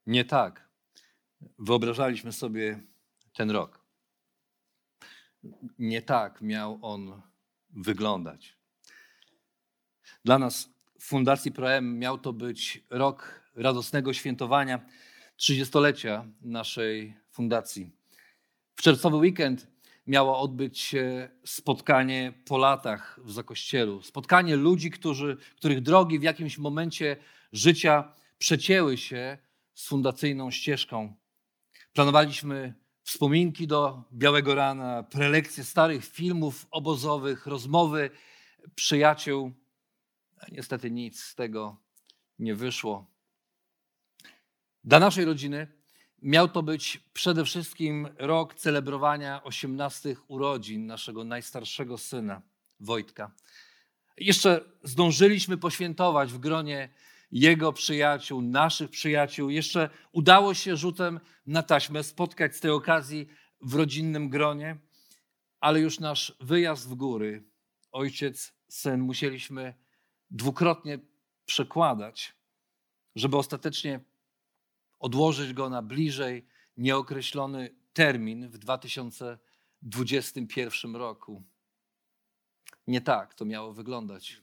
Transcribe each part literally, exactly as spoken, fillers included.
Nie tak wyobrażaliśmy sobie ten rok. Nie tak miał on wyglądać. Dla nas w Fundacji Proem miał to być rok radosnego świętowania trzydziestolecia naszej fundacji. W czerwcowy weekend miało odbyć się spotkanie po latach w Zakościelu. Spotkanie ludzi, którzy, których drogi w jakimś momencie życia przecięły się z fundacyjną ścieżką. Planowaliśmy wspominki do Białego Rana, prelekcje starych filmów obozowych, rozmowy przyjaciół. A niestety nic z tego nie wyszło. Dla naszej rodziny miał to być przede wszystkim rok celebrowania osiemnastych urodzin naszego najstarszego syna, Wojtka. Jeszcze zdążyliśmy poświętować w gronie jego przyjaciół, naszych przyjaciół. Jeszcze udało się rzutem na taśmę spotkać z tej okazji w rodzinnym gronie, ale już nasz wyjazd w góry, ojciec, syn, musieliśmy dwukrotnie przekładać, żeby ostatecznie odłożyć go na bliżej nieokreślony termin w dwa tysiące dwudziestym pierwszym roku. Nie tak to miało wyglądać.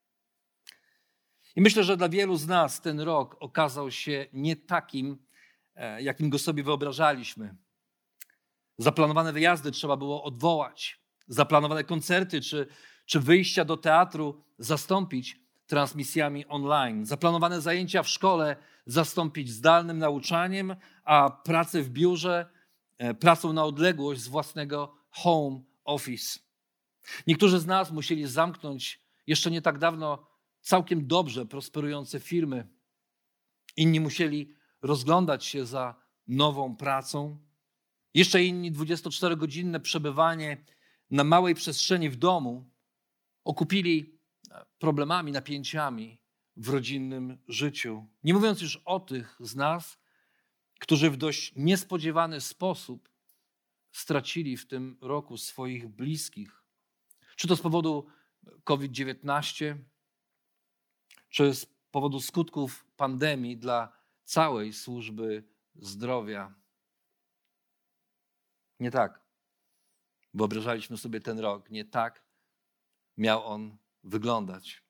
I myślę, że dla wielu z nas ten rok okazał się nie takim, jakim go sobie wyobrażaliśmy. Zaplanowane wyjazdy trzeba było odwołać. Zaplanowane koncerty czy, czy wyjścia do teatru zastąpić transmisjami online. Zaplanowane zajęcia w szkole zastąpić zdalnym nauczaniem, a pracę w biurze pracą na odległość z własnego home office. Niektórzy z nas musieli zamknąć jeszcze nie tak dawno całkiem dobrze prosperujące firmy. Inni musieli rozglądać się za nową pracą. Jeszcze inni dwudziestoczterogodzinne przebywanie na małej przestrzeni w domu okupili problemami, napięciami w rodzinnym życiu. Nie mówiąc już o tych z nas, którzy w dość niespodziewany sposób stracili w tym roku swoich bliskich. Czy to z powodu kowid dziewiętnaście, czy z powodu skutków pandemii dla całej służby zdrowia. Nie tak wyobrażaliśmy sobie ten rok. Nie tak miał on wyglądać.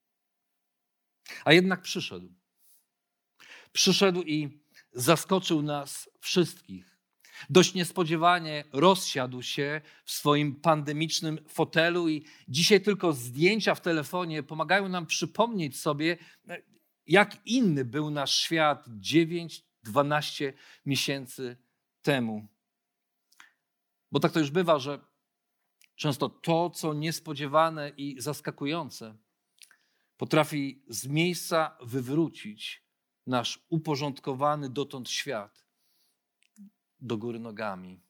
A jednak przyszedł. Przyszedł i zaskoczył nas wszystkich. Dość niespodziewanie rozsiadł się w swoim pandemicznym fotelu i dzisiaj tylko zdjęcia w telefonie pomagają nam przypomnieć sobie, jak inny był nasz świat dziewięć, dwanaście miesięcy temu. Bo tak to już bywa, że często to, co niespodziewane i zaskakujące, potrafi z miejsca wywrócić nasz uporządkowany dotąd świat do góry nogami.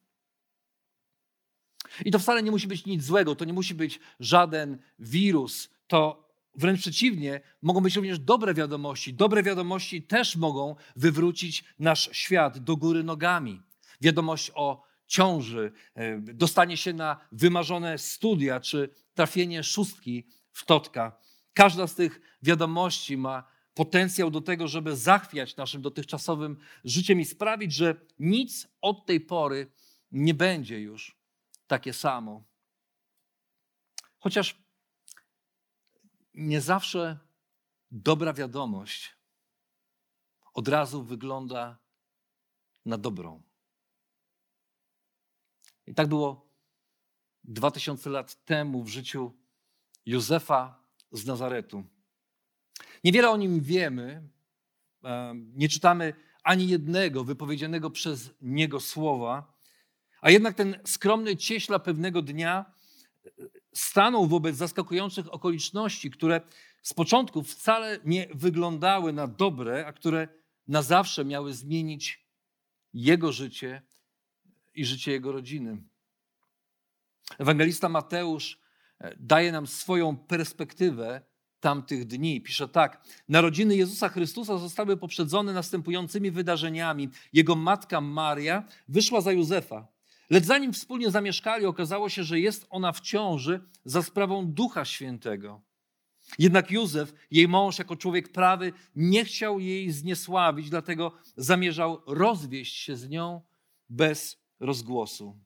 I to wcale nie musi być nic złego, to nie musi być żaden wirus, to wręcz przeciwnie, mogą być również dobre wiadomości. Dobre wiadomości też mogą wywrócić nasz świat do góry nogami. Wiadomość o ciąży, dostanie się na wymarzone studia, czy trafienie szóstki w totka. Każda z tych wiadomości ma potencjał do tego, żeby zachwiać naszym dotychczasowym życiem i sprawić, że nic od tej pory nie będzie już takie samo. Chociaż nie zawsze dobra wiadomość od razu wygląda na dobrą. I tak było dwa tysiące lat temu w życiu Józefa z Nazaretu. Niewiele o nim wiemy, nie czytamy ani jednego wypowiedzianego przez niego słowa, a jednak ten skromny cieśla pewnego dnia stanął wobec zaskakujących okoliczności, które z początku wcale nie wyglądały na dobre, a które na zawsze miały zmienić jego życie i życie jego rodziny. Ewangelista Mateusz daje nam swoją perspektywę tamtych dni. Pisze tak: narodziny Jezusa Chrystusa zostały poprzedzone następującymi wydarzeniami. Jego matka Maria wyszła za Józefa, lecz zanim wspólnie zamieszkali, okazało się, że jest ona w ciąży za sprawą Ducha Świętego. Jednak Józef, jej mąż, jako człowiek prawy, nie chciał jej zniesławić, dlatego zamierzał rozwieść się z nią bez rozgłosu.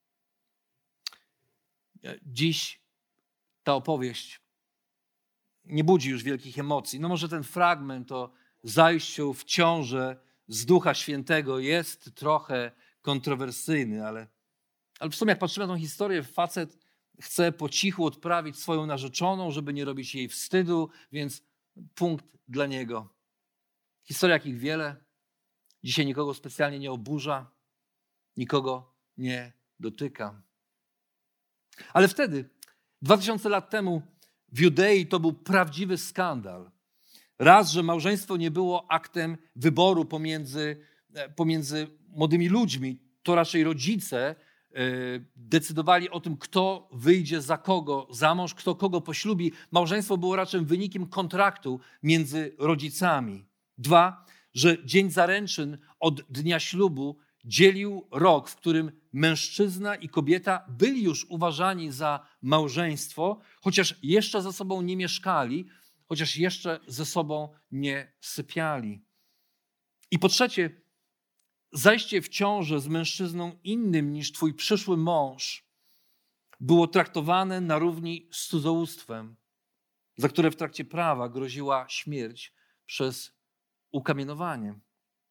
Dziś ta opowieść nie budzi już wielkich emocji. No może ten fragment o zajściu w ciążę z Ducha Świętego jest trochę kontrowersyjny, ale, ale w sumie jak patrzymy na tą historię, facet chce po cichu odprawić swoją narzeczoną, żeby nie robić jej wstydu, więc punkt dla niego. Historia jakich wiele, dzisiaj nikogo specjalnie nie oburza, nikogo nie dotyka. Ale wtedy, dwa tysiące lat temu, w Judei to był prawdziwy skandal. Raz, że małżeństwo nie było aktem wyboru pomiędzy, pomiędzy młodymi ludźmi, to raczej rodzice decydowali o tym, kto wyjdzie za kogo za mąż, kto kogo poślubi. Małżeństwo było raczej wynikiem kontraktu między rodzicami. Dwa, że dzień zaręczyn od dnia ślubu dzielił rok, w którym mężczyzna i kobieta byli już uważani za małżeństwo, chociaż jeszcze ze sobą nie mieszkali, chociaż jeszcze ze sobą nie sypiali. I po trzecie, zajście w ciążę z mężczyzną innym niż twój przyszły mąż było traktowane na równi z cudzołóstwem, za które w trakcie prawa groziła śmierć przez ukamienowanie.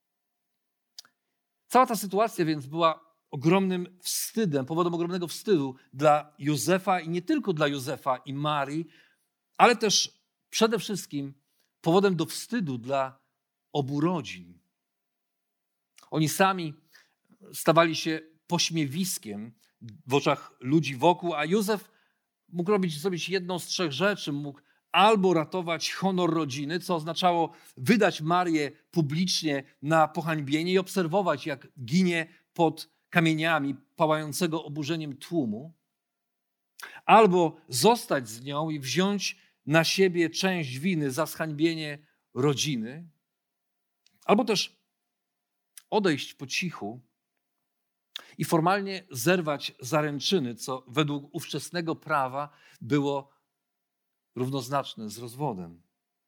Cała ta sytuacja więc była ogromnym wstydem, powodem ogromnego wstydu dla Józefa i nie tylko dla Józefa i Marii, ale też przede wszystkim powodem do wstydu dla obu rodzin. Oni sami stawali się pośmiewiskiem w oczach ludzi wokół, a Józef mógł robić, zrobić jedną z trzech rzeczy. Mógł albo ratować honor rodziny, co oznaczało wydać Marię publicznie na pohańbienie i obserwować, jak ginie pod kamieniami pałającego oburzeniem tłumu, albo zostać z nią i wziąć na siebie część winy za zhańbienie rodziny, albo też odejść po cichu i formalnie zerwać zaręczyny, co według ówczesnego prawa było równoznaczne z rozwodem.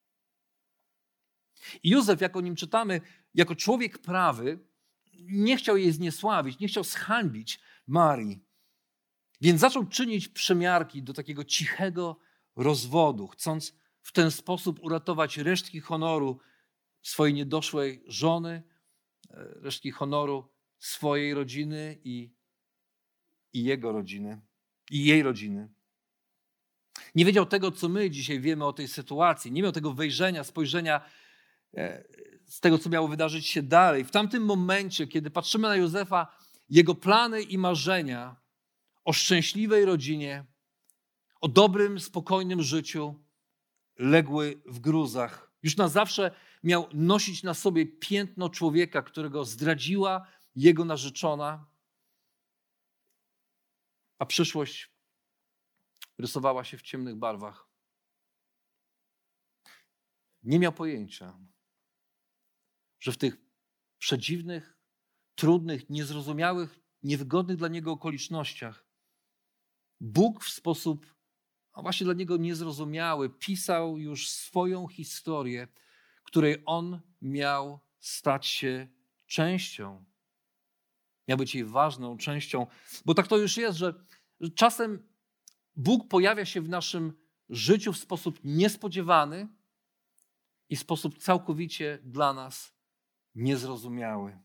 I Józef, jak o nim czytamy, jako człowiek prawy, nie chciał jej zniesławić, nie chciał zhańbić Marii. Więc zaczął czynić przymiarki do takiego cichego rozwodu, chcąc w ten sposób uratować resztki honoru swojej niedoszłej żony, resztki honoru swojej rodziny i, i jego rodziny, i jej rodziny. Nie wiedział tego, co my dzisiaj wiemy o tej sytuacji. Nie miał tego wejrzenia, spojrzenia z tego, co miało wydarzyć się dalej. W tamtym momencie, kiedy patrzymy na Józefa, jego plany i marzenia o szczęśliwej rodzinie, o dobrym, spokojnym życiu legły w gruzach. Już na zawsze miał nosić na sobie piętno człowieka, którego zdradziła jego narzeczona, a przyszłość rysowała się w ciemnych barwach. Nie miał pojęcia, że w tych przedziwnych, trudnych, niezrozumiałych, niewygodnych dla niego okolicznościach Bóg w sposób, a właśnie dla niego niezrozumiały, pisał już swoją historię, której on miał stać się częścią. Miał być jej ważną częścią, bo tak to już jest, że czasem Bóg pojawia się w naszym życiu w sposób niespodziewany i w sposób całkowicie dla nas niezrozumiały.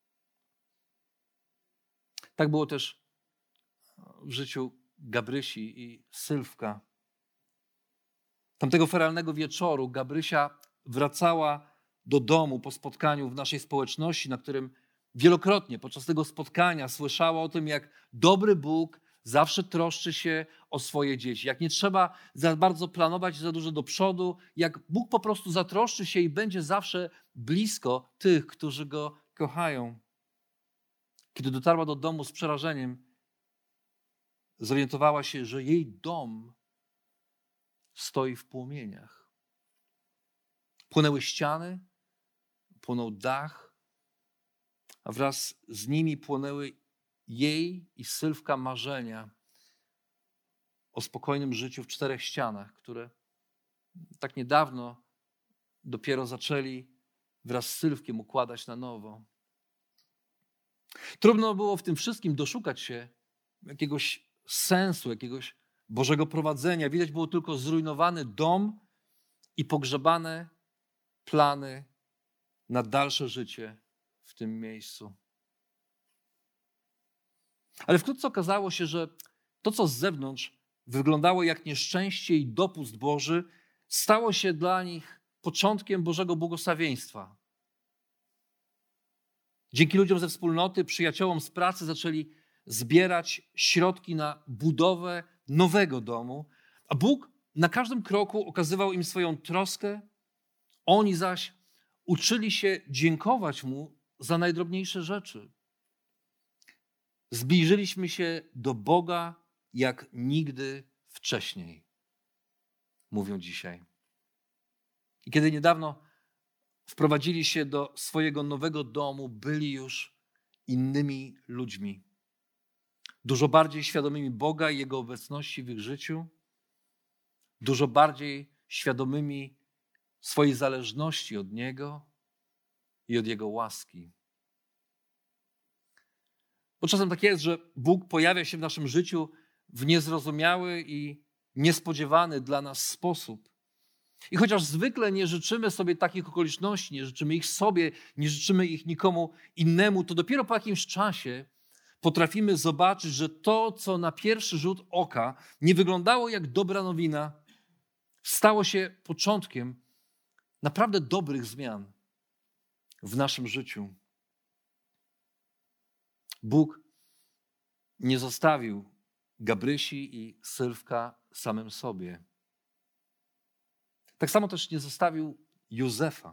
Tak było też w życiu Gabrysi i Sylwka. Tamtego feralnego wieczoru Gabrysia wracała do domu po spotkaniu w naszej społeczności, na którym wielokrotnie podczas tego spotkania słyszała o tym, jak dobry Bóg zawsze troszczy się o swoje dzieci. Jak nie trzeba za bardzo planować za dużo do przodu, jak Bóg po prostu zatroszczy się i będzie zawsze blisko tych, którzy Go kochają. Kiedy dotarła do domu z przerażeniem, zorientowała się, że jej dom stoi w płomieniach. Płonęły ściany, płonął dach, a wraz z nimi płonęły jej i Sylwka marzenia o spokojnym życiu w czterech ścianach, które tak niedawno dopiero zaczęli wraz z Sylwkiem układać na nowo. Trudno było w tym wszystkim doszukać się jakiegoś sensu, jakiegoś Bożego prowadzenia. Widać było tylko zrujnowany dom i pogrzebane plany na dalsze życie w tym miejscu. Ale wkrótce okazało się, że to, co z zewnątrz wyglądało jak nieszczęście i dopust Boży, stało się dla nich początkiem Bożego błogosławieństwa. Dzięki ludziom ze wspólnoty, przyjaciołom z pracy zaczęli zbierać środki na budowę nowego domu, a Bóg na każdym kroku okazywał im swoją troskę, oni zaś uczyli się dziękować Mu za najdrobniejsze rzeczy. Zbliżyliśmy się do Boga jak nigdy wcześniej, mówią dzisiaj. I kiedy niedawno wprowadzili się do swojego nowego domu, byli już innymi ludźmi. Dużo bardziej świadomymi Boga i Jego obecności w ich życiu, dużo bardziej świadomymi swojej zależności od Niego i od Jego łaski. Bo czasem tak jest, że Bóg pojawia się w naszym życiu w niezrozumiały i niespodziewany dla nas sposób. I chociaż zwykle nie życzymy sobie takich okoliczności, nie życzymy ich sobie, nie życzymy ich nikomu innemu, to dopiero po jakimś czasie potrafimy zobaczyć, że to, co na pierwszy rzut oka nie wyglądało jak dobra nowina, stało się początkiem naprawdę dobrych zmian w naszym życiu. Bóg nie zostawił Gabrysi i Sylwka samym sobie. Tak samo też nie zostawił Józefa.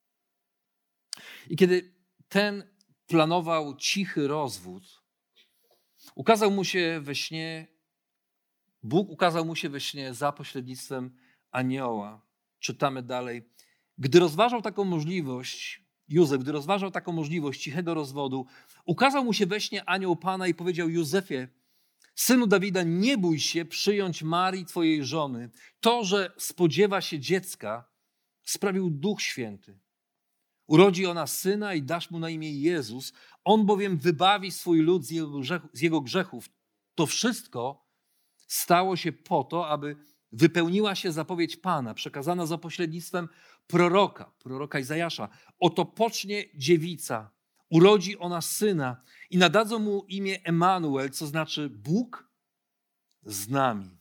I kiedy ten planował cichy rozwód, ukazał mu się we śnie, Bóg ukazał mu się we śnie za pośrednictwem anioła. Czytamy dalej. Gdy rozważał taką możliwość, Józef, gdy rozważał taką możliwość cichego rozwodu, ukazał mu się we śnie anioł Pana i powiedział: Józefie, synu Dawida, nie bój się przyjąć Marii, twojej żony. To, że spodziewa się dziecka, sprawił Duch Święty. Urodzi ona syna i dasz mu na imię Jezus. On bowiem wybawi swój lud z jego, grzechu, z jego grzechów. To wszystko stało się po to, aby wypełniła się zapowiedź Pana, przekazana za pośrednictwem proroka, proroka Izajasza. Oto pocznie dziewica, urodzi ona syna i nadadzą mu imię Emanuel, co znaczy Bóg z nami.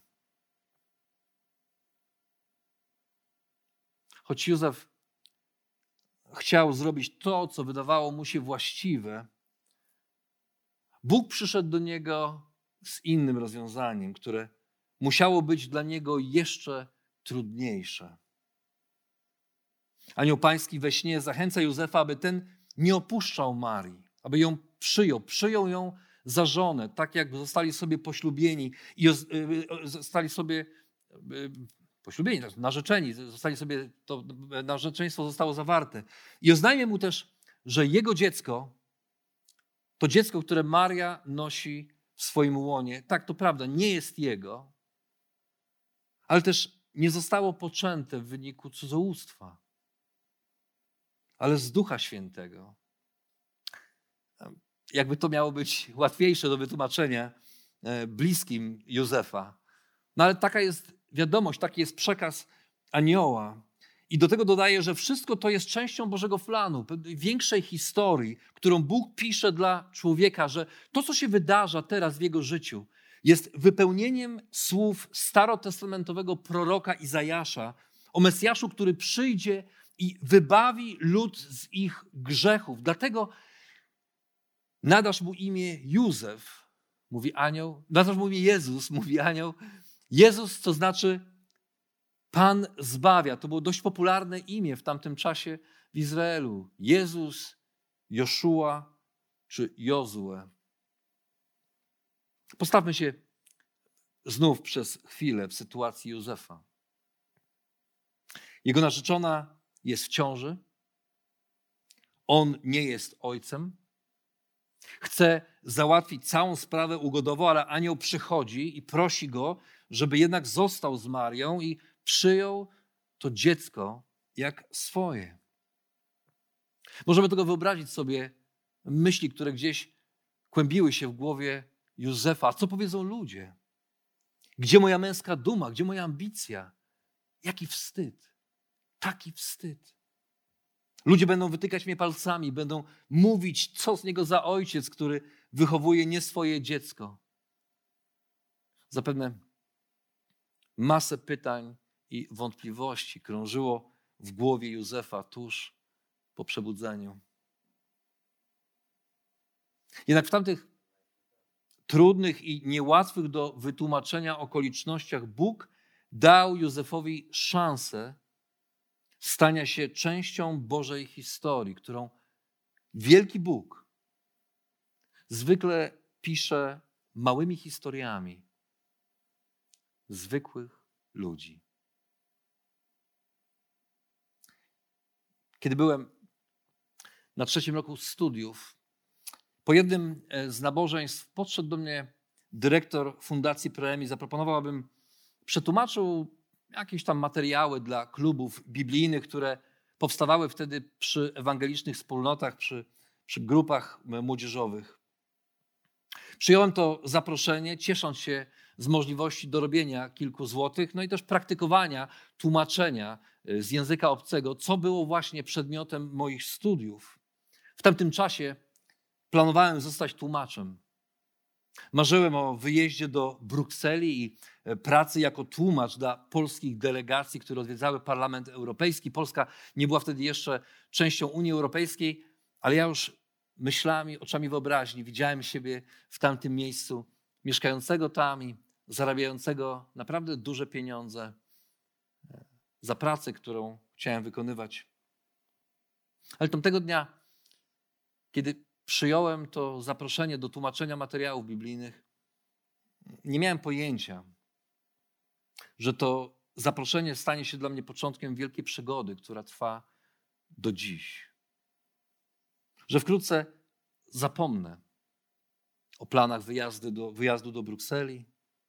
Choć Józef chciał zrobić to, co wydawało mu się właściwe, Bóg przyszedł do niego z innym rozwiązaniem, które musiało być dla niego jeszcze trudniejsze. Anioł Pański we śnie zachęca Józefa, aby ten nie opuszczał Marii, aby ją przyjął, przyjął ją za żonę, tak jak zostali sobie poślubieni i zostali sobie poślubieni, narzeczeni, zostali sobie, to narzeczeństwo zostało zawarte. I oznajmia mu też, że jego dziecko, to dziecko, które Maria nosi w swoim łonie, tak, to prawda, nie jest jego, ale też nie zostało poczęte w wyniku cudzołóstwa, ale z Ducha Świętego. Jakby to miało być łatwiejsze do wytłumaczenia bliskim Józefa. No ale taka jest wiadomość, taki jest przekaz anioła. I do tego dodaje, że wszystko to jest częścią Bożego planu, większej historii, którą Bóg pisze dla człowieka, że to, co się wydarza teraz w jego życiu, jest wypełnieniem słów starotestamentowego proroka Izajasza o Mesjaszu, który przyjdzie i wybawi lud z ich grzechów. Dlatego nadasz mu imię Józef, mówi anioł, nadasz mu imię Jezus, mówi anioł. Jezus, co znaczy Pan zbawia. To było dość popularne imię w tamtym czasie w Izraelu. Jezus, Joszua czy Jozue. Postawmy się znów przez chwilę w sytuacji Józefa. Jego narzeczona jest w ciąży. On nie jest ojcem. Chce załatwić całą sprawę ugodowo, ale anioł przychodzi i prosi go, żeby jednak został z Marią i przyjął to dziecko jak swoje. Możemy tego wyobrazić sobie myśli, które gdzieś kłębiły się w głowie Józefa. Co powiedzą ludzie? Gdzie moja męska duma? Gdzie moja ambicja? Jaki wstyd. Taki wstyd. Ludzie będą wytykać mnie palcami, będą mówić, co z niego za ojciec, który wychowuje nie swoje dziecko. Zapewne masę pytań i wątpliwości krążyło w głowie Józefa tuż po przebudzeniu. Jednak w tamtych trudnych i niełatwych do wytłumaczenia okolicznościach Bóg dał Józefowi szansę stania się częścią Bożej historii, którą wielki Bóg zwykle pisze małymi historiami zwykłych ludzi. Kiedy byłem na trzecim roku studiów, po jednym z nabożeństw podszedł do mnie dyrektor Fundacji Proem i zaproponował, abym przetłumaczył jakieś tam materiały dla klubów biblijnych, które powstawały wtedy przy ewangelicznych wspólnotach, przy, przy grupach młodzieżowych. Przyjąłem to zaproszenie, ciesząc się z możliwości dorobienia kilku złotych, no i też praktykowania, tłumaczenia z języka obcego, co było właśnie przedmiotem moich studiów. W tamtym czasie planowałem zostać tłumaczem. Marzyłem o wyjeździe do Brukseli i pracy jako tłumacz dla polskich delegacji, które odwiedzały Parlament Europejski. Polska nie była wtedy jeszcze częścią Unii Europejskiej, ale ja już myślami, oczami wyobraźni widziałem siebie w tamtym miejscu, mieszkającego tam i zarabiającego naprawdę duże pieniądze za pracę, którą chciałem wykonywać. Ale tamtego dnia, kiedy przyjąłem to zaproszenie do tłumaczenia materiałów biblijnych, nie miałem pojęcia, że to zaproszenie stanie się dla mnie początkiem wielkiej przygody, która trwa do dziś. Że wkrótce zapomnę o planach wyjazdu do, wyjazdu do Brukseli,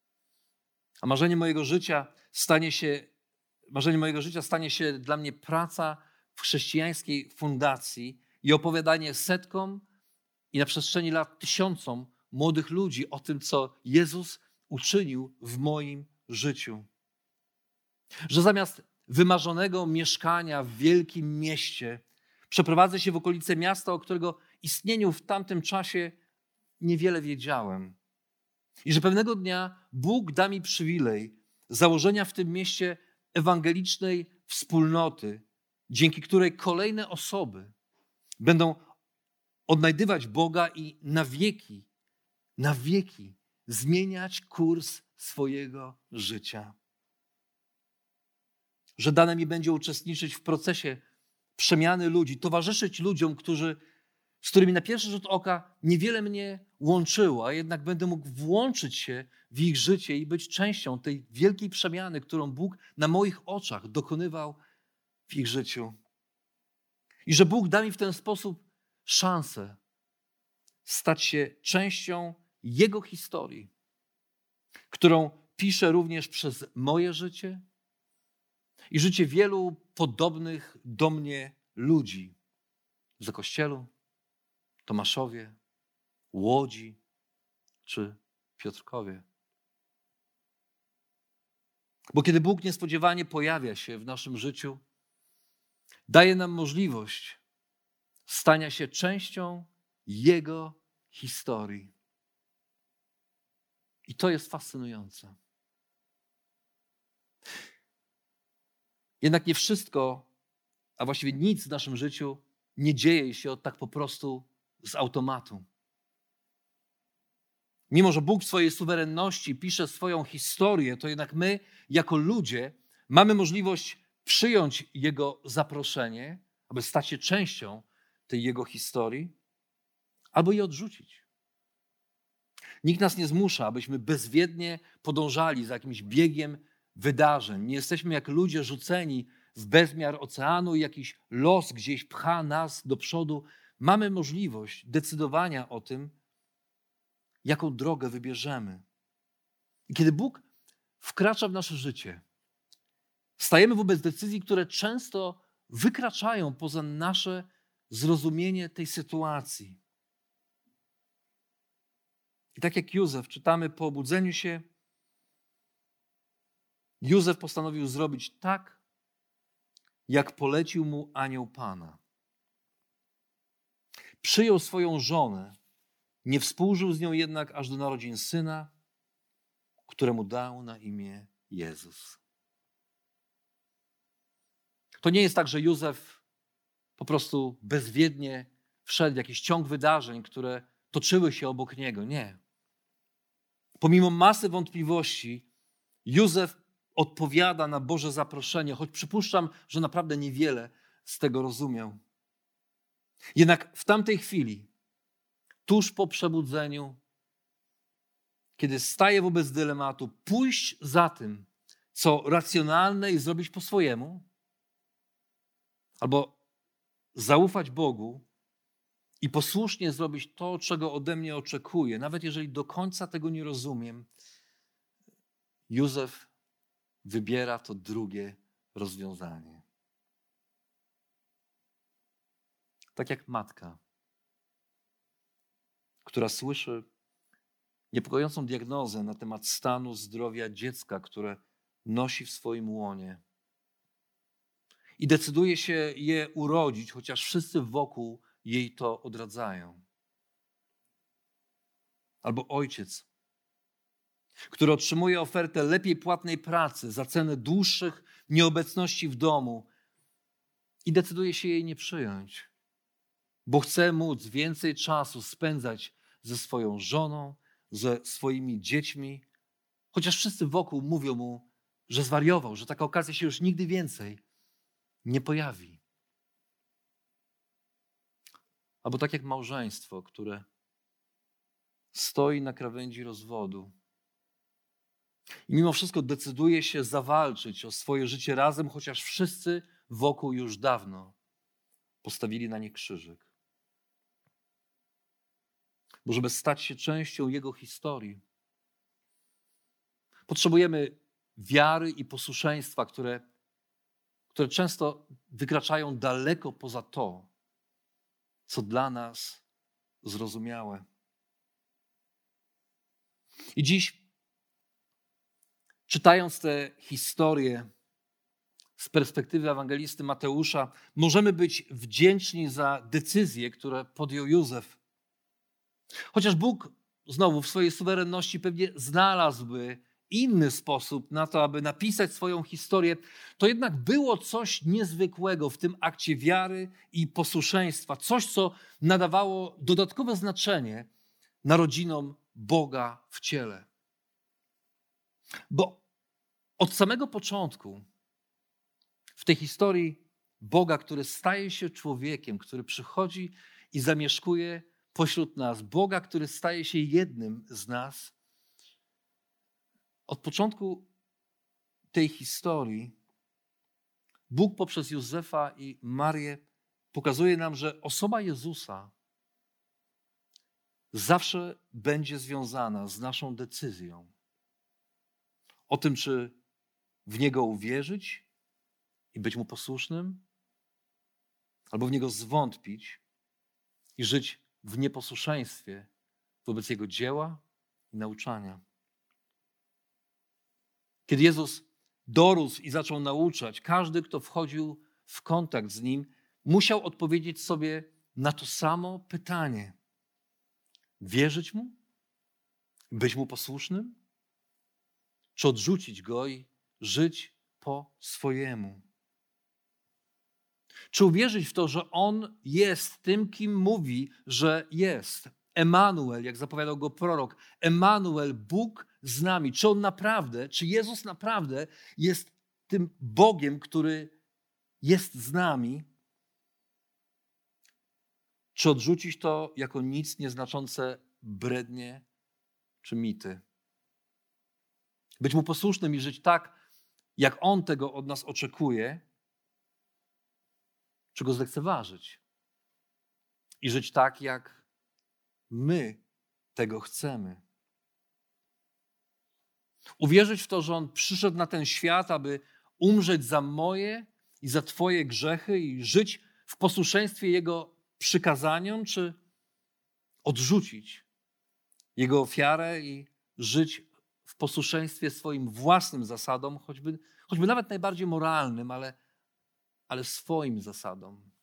a marzenie mojego życia stanie się, marzenie mojego życia stanie się dla mnie praca w chrześcijańskiej fundacji i opowiadanie setkom i na przestrzeni lat tysiącom młodych ludzi o tym, co Jezus uczynił w moim życiu. Że zamiast wymarzonego mieszkania w wielkim mieście przeprowadzę się w okolice miasta, o którego istnieniu w tamtym czasie niewiele wiedziałem. I że pewnego dnia Bóg da mi przywilej założenia w tym mieście ewangelicznej wspólnoty, dzięki której kolejne osoby będą odnajdywać Boga i na wieki, na wieki zmieniać kurs swojego życia. Że dane mi będzie uczestniczyć w procesie przemiany ludzi, towarzyszyć ludziom, którzy, z którymi na pierwszy rzut oka niewiele mnie łączyło, a jednak będę mógł włączyć się w ich życie i być częścią tej wielkiej przemiany, którą Bóg na moich oczach dokonywał w ich życiu. I że Bóg da mi w ten sposób szansę stać się częścią Jego historii, którą pisze również przez moje życie i życie wielu podobnych do mnie ludzi w Zakościelu, Tomaszowie, Łodzi czy Piotrkowie. Bo kiedy Bóg niespodziewanie pojawia się w naszym życiu, daje nam możliwość stania się częścią Jego historii. I to jest fascynujące. Jednak nie wszystko, a właściwie nic w naszym życiu nie dzieje się tak po prostu z automatu. Mimo że Bóg w swojej suwerenności pisze swoją historię, to jednak my, jako ludzie, mamy możliwość przyjąć Jego zaproszenie, aby stać się częścią tej Jego historii, albo je odrzucić. Nikt nas nie zmusza, abyśmy bezwiednie podążali za jakimś biegiem wydarzeń. Nie jesteśmy jak ludzie rzuceni w bezmiar oceanu i jakiś los gdzieś pcha nas do przodu. Mamy możliwość decydowania o tym, jaką drogę wybierzemy. I kiedy Bóg wkracza w nasze życie, Stajemy wobec decyzji, które często wykraczają poza nasze zrozumienie tej sytuacji. I tak jak Józef, czytamy po obudzeniu się, Józef postanowił zrobić tak, jak polecił mu anioł Pana. Przyjął swoją żonę, nie współżył z nią jednak aż do narodzin syna, któremu dał na imię Jezus. To nie jest tak, że Józef po prostu bezwiednie wszedł w jakiś ciąg wydarzeń, które toczyły się obok niego. Nie. Pomimo masy wątpliwości, Józef odpowiada na Boże zaproszenie, choć przypuszczam, że naprawdę niewiele z tego rozumiał. Jednak w tamtej chwili, tuż po przebudzeniu, kiedy staje wobec dylematu, pójść za tym, co racjonalne i zrobić po swojemu, albo zaufać Bogu i posłusznie zrobić to, czego ode mnie oczekuje, nawet jeżeli do końca tego nie rozumiem, Józef wybiera to drugie rozwiązanie. Tak jak matka, która słyszy niepokojącą diagnozę na temat stanu zdrowia dziecka, które nosi w swoim łonie i decyduje się je urodzić, chociaż wszyscy wokół jej to odradzają. Albo ojciec, który otrzymuje ofertę lepiej płatnej pracy za cenę dłuższych nieobecności w domu i decyduje się jej nie przyjąć, bo chce móc więcej czasu spędzać ze swoją żoną, ze swoimi dziećmi, chociaż wszyscy wokół mówią mu, że zwariował, że taka okazja się już nigdy więcej nie pojawi. Albo tak jak małżeństwo, które stoi na krawędzi rozwodu i mimo wszystko decyduje się zawalczyć o swoje życie razem, chociaż wszyscy wokół już dawno postawili na nie krzyżyk. Bo żeby stać się częścią jego historii, potrzebujemy wiary i posłuszeństwa, które, które często wykraczają daleko poza to, co dla nas zrozumiałe. I dziś, czytając tę historię z perspektywy ewangelisty Mateusza, możemy być wdzięczni za decyzje, które podjął Józef. Chociaż Bóg znowu w swojej suwerenności pewnie znalazłby inny sposób na to, aby napisać swoją historię, to jednak było coś niezwykłego w tym akcie wiary i posłuszeństwa. Coś, co nadawało dodatkowe znaczenie narodzinom Boga w ciele. Bo od samego początku w tej historii Boga, który staje się człowiekiem, który przychodzi i zamieszkuje pośród nas, Boga, który staje się jednym z nas, od początku tej historii Bóg poprzez Józefa i Marię pokazuje nam, że osoba Jezusa zawsze będzie związana z naszą decyzją o tym, czy w Niego uwierzyć i być Mu posłusznym, albo w Niego zwątpić i żyć w nieposłuszeństwie wobec Jego dzieła i nauczania. Kiedy Jezus dorósł i zaczął nauczać, każdy, kto wchodził w kontakt z Nim, musiał odpowiedzieć sobie na to samo pytanie. Wierzyć Mu? Być Mu posłusznym? Czy odrzucić Go i żyć po swojemu? Czy uwierzyć w to, że On jest tym, kim mówi, że jest? Emanuel, jak zapowiadał Go prorok, Emanuel, Bóg z nami. Czy On naprawdę, czy Jezus naprawdę jest tym Bogiem, który jest z nami? Czy odrzucić to jako nic nieznaczące brednie czy mity? Być Mu posłusznym i żyć tak, jak On tego od nas oczekuje, czy Go zlekceważyć i żyć tak, jak my tego chcemy. Uwierzyć w to, że On przyszedł na ten świat, aby umrzeć za moje i za Twoje grzechy i żyć w posłuszeństwie Jego przykazaniom, czy odrzucić Jego ofiarę i żyć w posłuszeństwie swoim własnym zasadom, choćby, choćby nawet najbardziej moralnym, ale, ale swoim zasadom.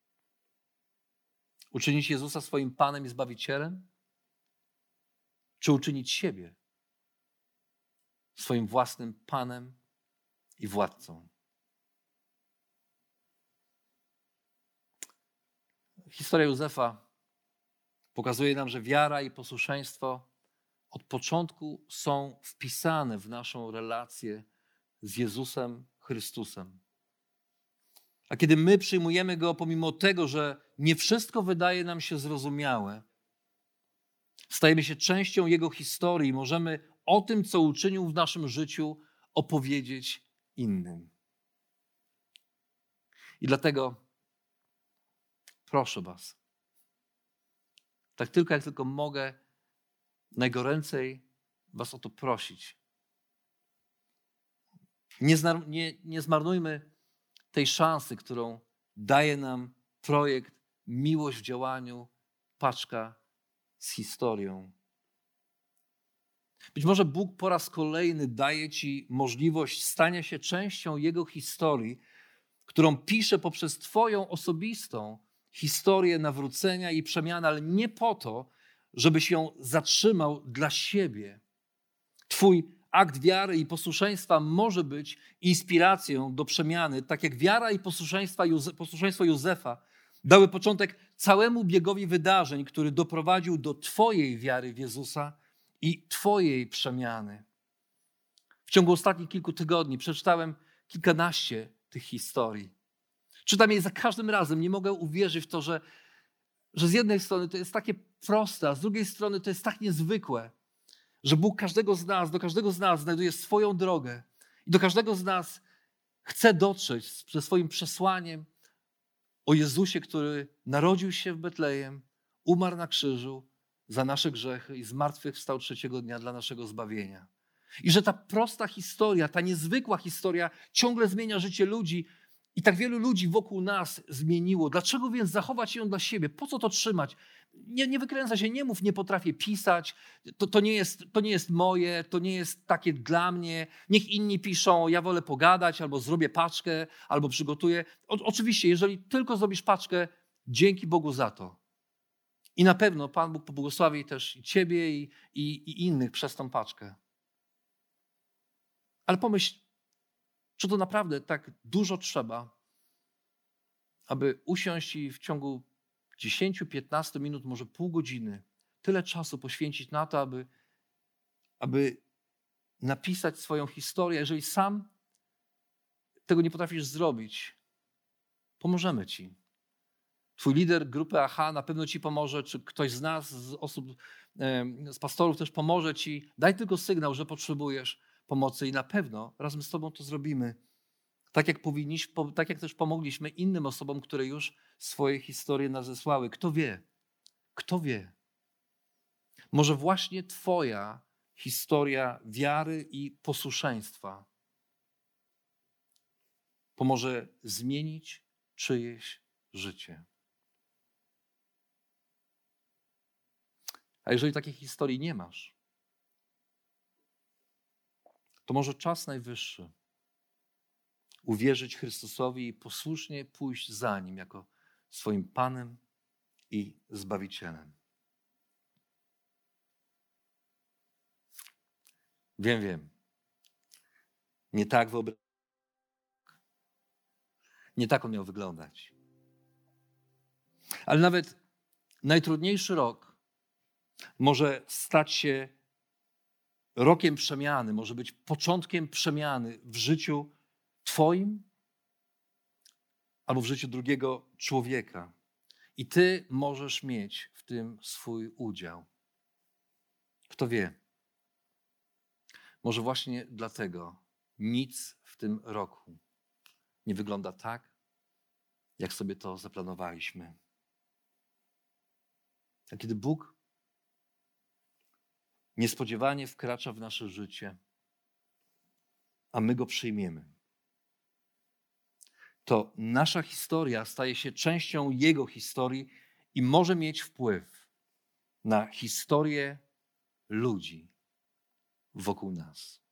Uczynić Jezusa swoim Panem i Zbawicielem, czy uczynić siebie swoim własnym Panem i Władcą. Historia Józefa pokazuje nam, że wiara i posłuszeństwo od początku są wpisane w naszą relację z Jezusem Chrystusem. A kiedy my przyjmujemy Go, pomimo tego, że nie wszystko wydaje nam się zrozumiałe, stajemy się częścią Jego historii i możemy o tym, co uczynił w naszym życiu, opowiedzieć innym. I dlatego proszę was, tak tylko jak tylko mogę, najgoręcej was o to prosić. Nie, znar- nie, nie zmarnujmy tej szansy, którą daje nam projekt Miłość w działaniu, paczka z historią. Być może Bóg po raz kolejny daje ci możliwość stania się częścią Jego historii, którą pisze poprzez Twoją osobistą historię nawrócenia i przemiany, ale nie po to, żebyś ją zatrzymał dla siebie. Twój akt wiary i posłuszeństwa może być inspiracją do przemiany, tak jak wiara i posłuszeństwa Józe- posłuszeństwo Józefa dały początek całemu biegowi wydarzeń, który doprowadził do Twojej wiary w Jezusa i Twojej przemiany. W ciągu ostatnich kilku tygodni przeczytałem kilkanaście tych historii. Czytam je za każdym razem. Nie mogę uwierzyć w to, że, że z jednej strony to jest takie proste, a z drugiej strony to jest tak niezwykłe, że Bóg każdego z nas, do każdego z nas znajduje swoją drogę i do każdego z nas chce dotrzeć ze swoim przesłaniem o Jezusie, który narodził się w Betlejem, umarł na krzyżu za nasze grzechy i zmartwychwstał trzeciego dnia dla naszego zbawienia. I że ta prosta historia, ta niezwykła historia ciągle zmienia życie ludzi i tak wielu ludzi wokół nas zmieniło. Dlaczego więc zachować ją dla siebie? Po co to trzymać? Nie, nie wykręca się, nie mów, nie potrafię pisać, to, to, nie jest, to nie jest moje, to nie jest takie dla mnie. Niech inni piszą, ja wolę pogadać, albo zrobię paczkę, albo przygotuję. O, oczywiście, jeżeli tylko zrobisz paczkę, dzięki Bogu za to. I na pewno Pan Bóg pobłogosławi też i ciebie i, i, i innych przez tą paczkę. Ale pomyśl, czy to naprawdę tak dużo trzeba, aby usiąść i w ciągu dziesięć do piętnastu minut, może pół godziny, tyle czasu poświęcić na to, aby, aby napisać swoją historię. Jeżeli sam tego nie potrafisz zrobić, pomożemy ci. Twój lider grupy A H na pewno ci pomoże, czy ktoś z nas, z osób, z pastorów też pomoże ci. Daj tylko sygnał, że potrzebujesz pomocy i na pewno razem z tobą to zrobimy. Tak jak powinniśmy, tak jak też pomogliśmy innym osobom, które już swoje historie nas zesłały. Kto wie? Kto wie? Może właśnie twoja historia wiary i posłuszeństwa pomoże zmienić czyjeś życie. A jeżeli takiej historii nie masz, to może czas najwyższy uwierzyć Chrystusowi i posłusznie pójść za Nim jako swoim Panem i Zbawicielem. Wiem, wiem. Nie tak wyobrażam. Nie tak on miał wyglądać. Ale nawet najtrudniejszy rok może stać się rokiem przemiany, może być początkiem przemiany w życiu twoim albo w życiu drugiego człowieka. I ty możesz mieć w tym swój udział. Kto wie? Może właśnie dlatego nic w tym roku nie wygląda tak, jak sobie to zaplanowaliśmy. A kiedy Bóg niespodziewanie wkracza w nasze życie, a my Go przyjmiemy, to nasza historia staje się częścią Jego historii i może mieć wpływ na historię ludzi wokół nas.